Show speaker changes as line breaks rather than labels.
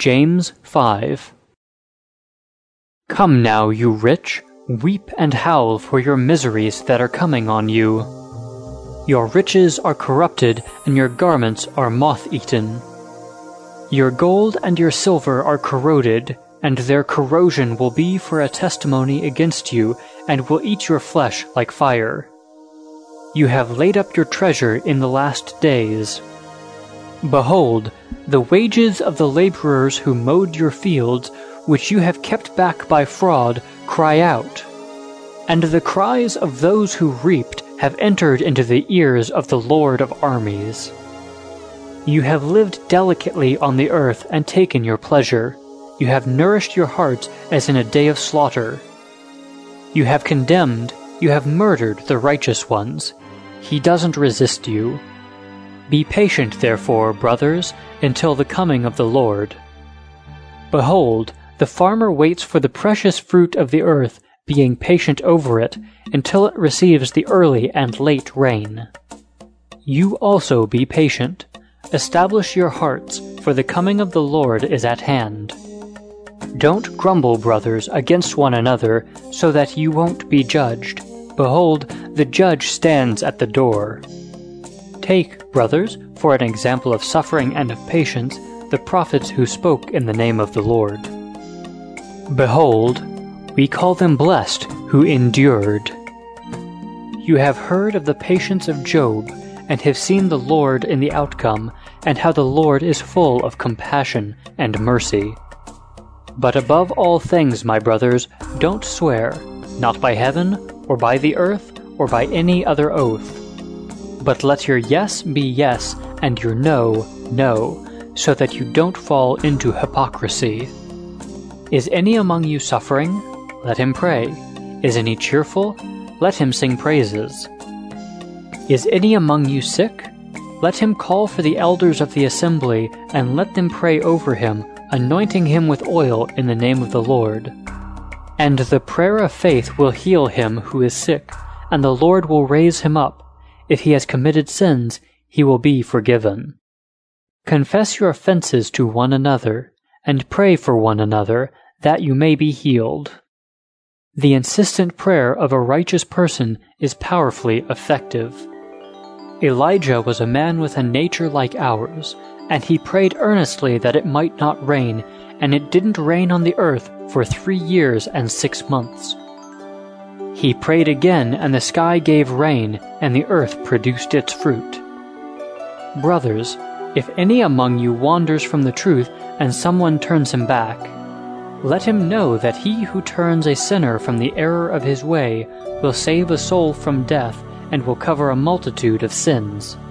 James 5. Come now, you rich, weep and howl for your miseries that are coming on you. Your riches are corrupted, and your garments are moth-eaten. Your gold and your silver are corroded, and their corrosion will be for a testimony against you, and will eat your flesh like fire. You have laid up your treasure in the last days. Behold, the wages of the laborers who mowed your fields, which you have kept back by fraud, cry out. And the cries of those who reaped have entered into the ears of the Lord of armies. You have lived delicately on the earth and taken your pleasure. You have nourished your hearts as in a day of slaughter. You have condemned, you have murdered the righteous ones. He doesn't resist you. Be patient, therefore, brothers, until the coming of the Lord. Behold, the farmer waits for the precious fruit of the earth, being patient over it, until it receives the early and late rain. You also be patient. Establish your hearts, for the coming of the Lord is at hand. Don't grumble, brothers, against one another, so that you won't be judged. Behold, the judge stands at the door. Take, brothers, for an example of suffering and of patience, the prophets who spoke in the name of the Lord. Behold, we call them blessed who endured. You have heard of the patience of Job, and have seen the Lord in the outcome, and how the Lord is full of compassion and mercy. But above all things, my brothers, don't swear, not by heaven, or by the earth, or by any other oath. But let your yes be yes, and your no, no, so that you don't fall into hypocrisy. Is any among you suffering? Let him pray. Is any cheerful? Let him sing praises. Is any among you sick? Let him call for the elders of the assembly, and let them pray over him, anointing him with oil in the name of the Lord. And the prayer of faith will heal him who is sick, and the Lord will raise him up. If he has committed sins, he will be forgiven. Confess your offenses to one another, and pray for one another, that you may be healed. The insistent prayer of a righteous person is powerfully effective. Elijah was a man with a nature like ours, and he prayed earnestly that it might not rain, and it didn't rain on the earth for 3 years and 6 months. He prayed again, and the sky gave rain, and the earth produced its fruit. Brothers, if any among you wanders from the truth, and someone turns him back, let him know that he who turns a sinner from the error of his way will save a soul from death, and will cover a multitude of sins.